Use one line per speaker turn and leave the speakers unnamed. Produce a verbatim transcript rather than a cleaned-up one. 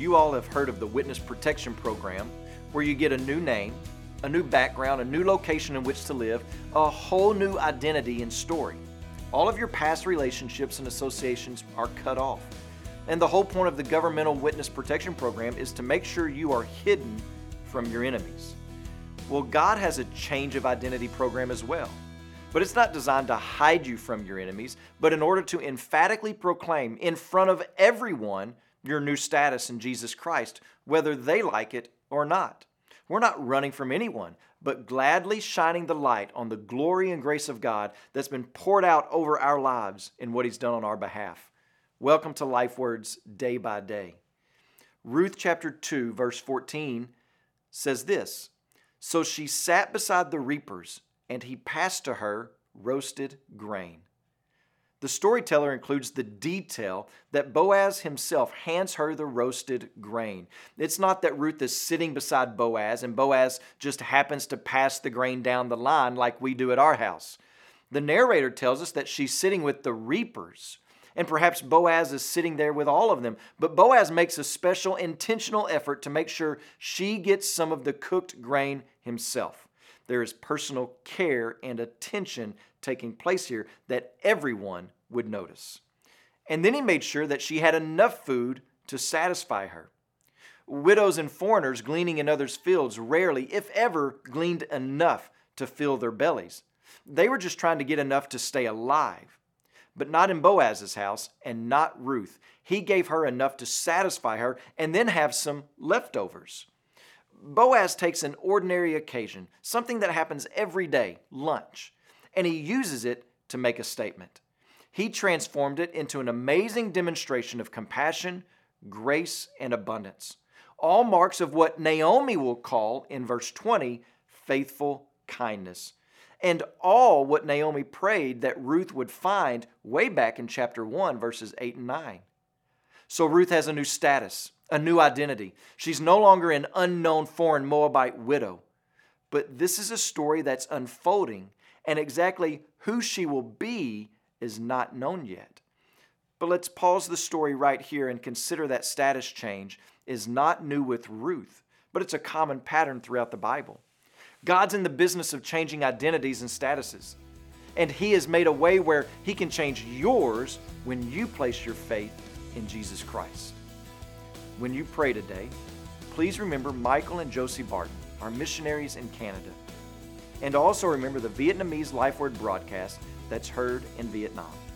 You all have heard of the Witness Protection Program, where you get a new name, a new background, a new location in which to live, a whole new identity and story. All of your past relationships and associations are cut off. And the whole point of the Governmental Witness Protection Program is to make sure you are hidden from your enemies. Well, God has a change of identity program as well. But it's not designed to hide you from your enemies, but in order to emphatically proclaim in front of everyone your new status in Jesus Christ, whether they like it or not. We're not running from anyone, but gladly shining the light on the glory and grace of God that's been poured out over our lives in what He's done on our behalf. Welcome to Life Words Day by Day. Ruth chapter two, verse fourteen says this, "So she sat beside the reapers, and he passed to her roasted grain." The storyteller includes the detail that Boaz himself hands her the roasted grain. It's not that Ruth is sitting beside Boaz and Boaz just happens to pass the grain down the line like we do at our house. The narrator tells us that she's sitting with the reapers, and perhaps Boaz is sitting there with all of them. But Boaz makes a special intentional effort to make sure she gets some of the cooked grain himself. There is personal care and attention taking place here that everyone would notice. And then he made sure that she had enough food to satisfy her. Widows and foreigners gleaning in others' fields rarely, if ever, gleaned enough to fill their bellies. They were just trying to get enough to stay alive. But not in Boaz's house and not Ruth. He gave her enough to satisfy her and then have some leftovers. Boaz takes an ordinary occasion, something that happens every day, lunch, and he uses it to make a statement. He transformed it into an amazing demonstration of compassion, grace, and abundance. All marks of what Naomi will call, in verse twenty, faithful kindness. And all what Naomi prayed that Ruth would find way back in chapter one, verses eight and nine. So Ruth has a new status, a new identity. She's no longer an unknown foreign Moabite widow. But this is a story that's unfolding, and exactly who she will be is not known yet. But let's pause the story right here and consider that status change is not new with Ruth, but it's a common pattern throughout the Bible. God's in the business of changing identities and statuses, and He has made a way where He can change yours when you place your faith in Jesus Christ. When you pray today, please remember Michael and Josie Barton, our missionaries in Canada. And also remember the Vietnamese Life Word broadcast that's heard in Vietnam.